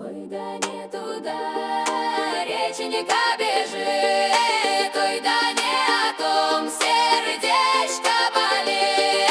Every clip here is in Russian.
Ой, да не туда, реченька бежит, ой, да не о том, сердечко болит.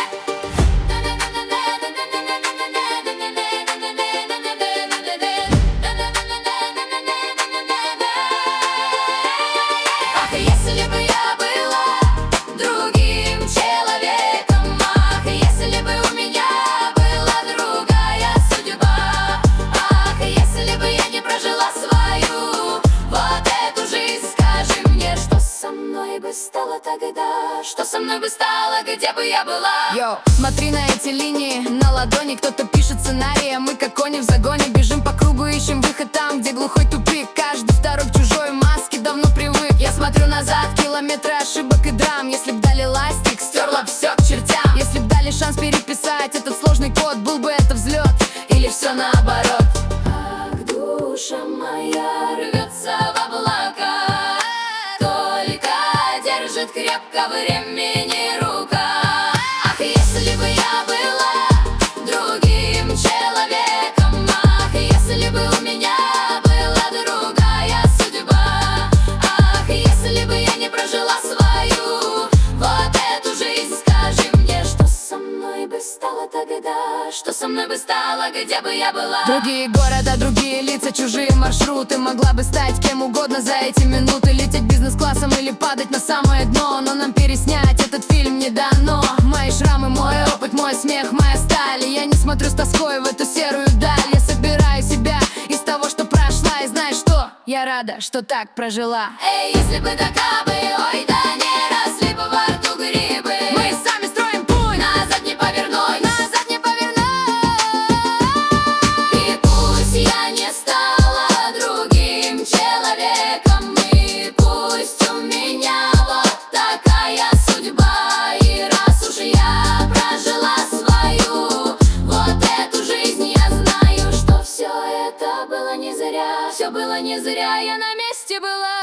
Ах, если бы я была другим человеком, ах, если бы у меня была другая судьба, ах, если бы я не прожила свою вот эту жизнь, скажи мне, что со мной бы стало тогда, что со мной бы стало, где бы я была. Йоу, смотри на эти линии, на ладони кто-то пишет сценарий, а мы как кони в загоне бежим по кругу, ищем выход там, где глухой тупик. Каждый второй к чужой маске давно привык. Я смотрю назад, километры ошибок и драм. Если б дали ластик, стерла все к чертям. Если б дали шанс переписать этот сложный код, был бы это взлет или все наоборот. Ах, душа моя рвется в облака, только держит крепко времени рука. Ах, если бы я была другим человеком, ах, если бы у меня была другая судьба, ах, если бы я не прожила свою вот эту жизнь, скажи мне, что со мной бы стало тогда, что со мной бы стало, где бы я была. Другие города, другие лица, чужие маршруты. Могла бы стать кем угодно за эти минуты, лететь бизнес-классом или падать на самое дно, но нам переснять этот фильм не дано. Мои шрамы, мой опыт, мой смех, моя сталь. И я не смотрю с тоской в эту серую даль. Я собираю себя из того, что прошла, и знаешь что? Я рада, что так прожила. Эй, если бы до кабы, ой, да не росли бы во рту грибы. Мы сами строим путь, Назад не повернусь, назад не повернусь. и пусть я не стала другим человеком, и пусть у меня вот такая судьба. И раз уж я прожила свою вот эту жизнь, я знаю, что все это было не зря. Все было не зря, я на месте была.